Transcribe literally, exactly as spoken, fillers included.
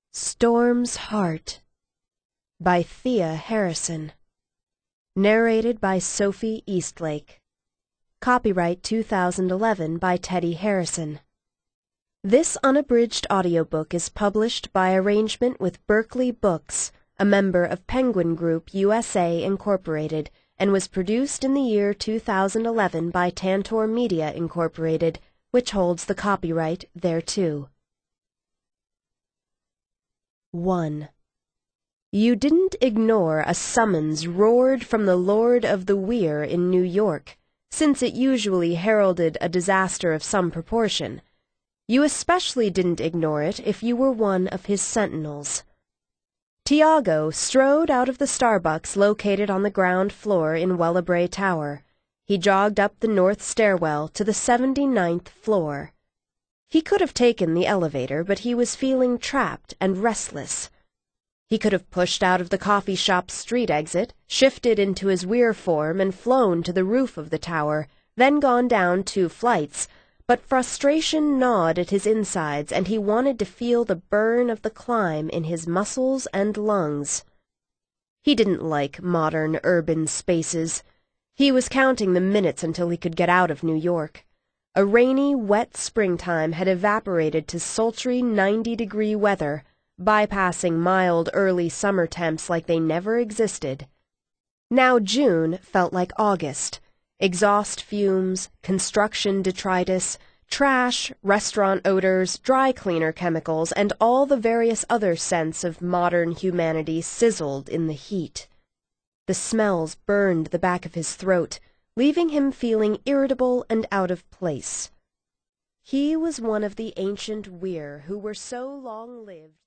Storm's Heart by Thea Harrison. Narrated by Sophie Eastlake. Copyright two thousand eleven by Teddy Harrison. This unabridged audiobook is published by arrangement with Berkeley Books, a member of Penguin Group U S A Incorporated, and was produced in the year two thousand eleven by Tantor Media Incorporated, which holds the copyright thereto. one. You didn't ignore a summons roared from the Lord of the Weir in New York, since it usually heralded a disaster of some proportion. You especially didn't ignore it if you were one of his sentinels. Tiago strode out of the Starbucks located on the ground floor in Wellebrae Tower. He jogged up the north stairwell to the seventy-ninth floor. He could have taken the elevator, but he was feeling trapped and restless. He could have pushed out of the coffee shop's street exit, shifted into his Weir form, and flown to the roof of the tower, then gone down two flights, but frustration gnawed at his insides, and he wanted to feel the burn of the climb in his muscles and lungs. He didn't like modern urban spaces. He was counting the minutes until he could get out of New York. A rainy, wet springtime had evaporated to sultry ninety-degree weather, bypassing mild early summer temps like they never existed. Now June felt like August. Exhaust fumes, construction detritus, trash, restaurant odors, dry cleaner chemicals, and all the various other scents of modern humanity sizzled in the heat. The smells burned the back of his throat, leaving him feeling irritable and out of place. He was one of the ancient Weir who were so long-lived